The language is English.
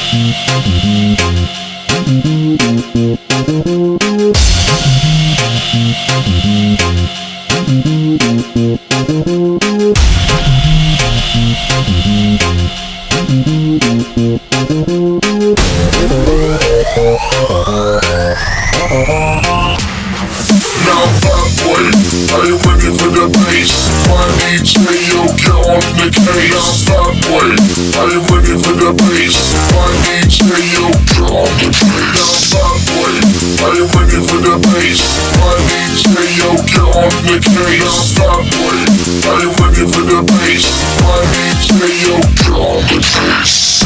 Now bad boy, are you ready for the bass? My DJ, yo, get on the case. Now bad boy, are you ready for the bass? My DJ, yo, get on the case. Now bad boy, are you ready for the bass? My DJ, yo, get on the case. Now bad boy, are you ready for the bass? My DJ, yo, get on the case.